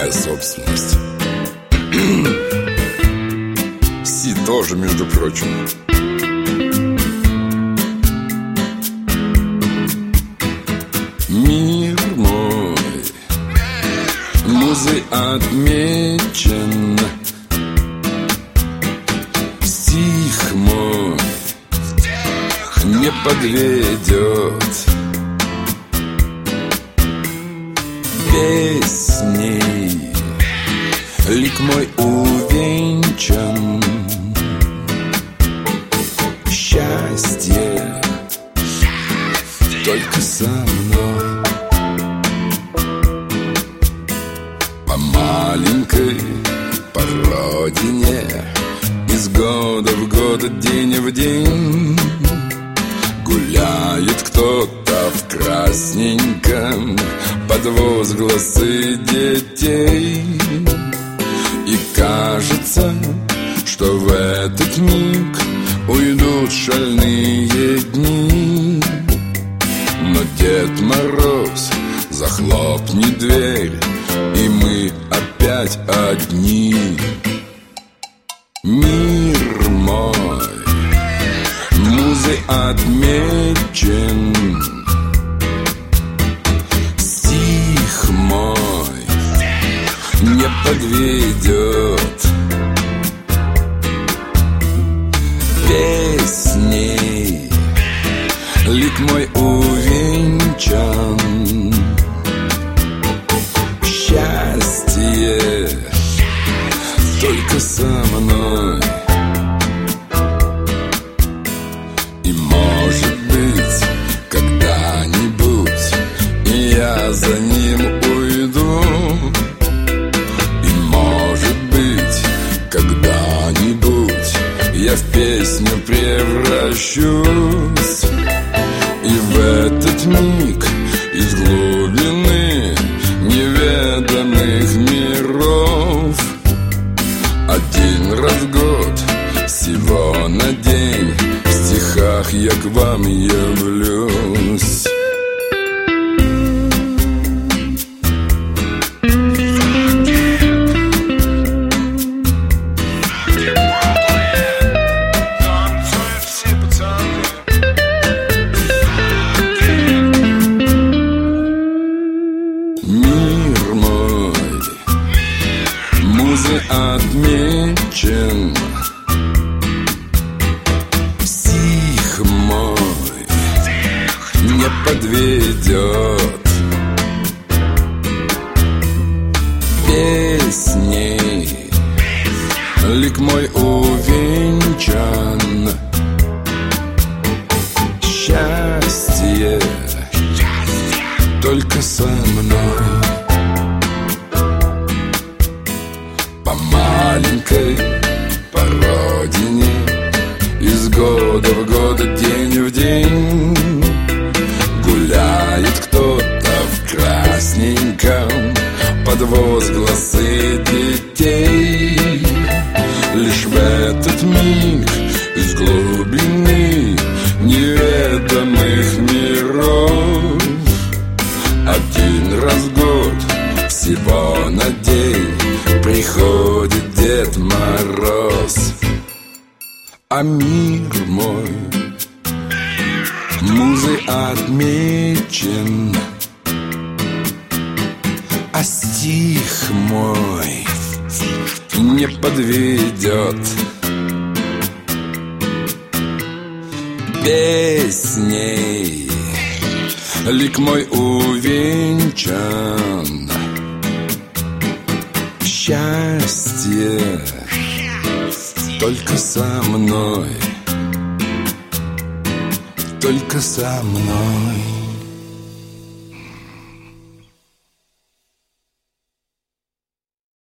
моя собственность. Си тоже, между прочим. Мир мой музой отмечен, стих мой не подведет, песней лик мой увенчан. Счастье только со мной. По маленькой, по родине, из года в год, день в день гуляет кто-то в красненьком под возгласы детей. И кажется, что в этот миг уйдут шальные дни. Но Дед Мороз захлопнет дверь, и мы опять одни. Мир мой музой отмечен, стих мой не подведет, песней лик мой увенчан. Счастье только со мной. И может быть, когда-нибудь я за ним уйду. И может быть, когда-нибудь я в песню превращусь. И в этот миг из глубины неведомых миров один раз в год, всего на день, в стихах я к вам явлюсь. Мир мой музой отмечен, стих мой не подведет, песней лик мой увенчан. Счастье только со мной. По маленькой, по родине, из года в год, день в день гуляет кто-то в красненьком под возгласы детей. Лишь в этот миг из глубины неведомых миров один раз в год, всего на день, приходит Дед Мороз. А мир мой музой отмечен, а стих мой не подведет, песней лик мой увенчан. Счастье только со мной, только со мной.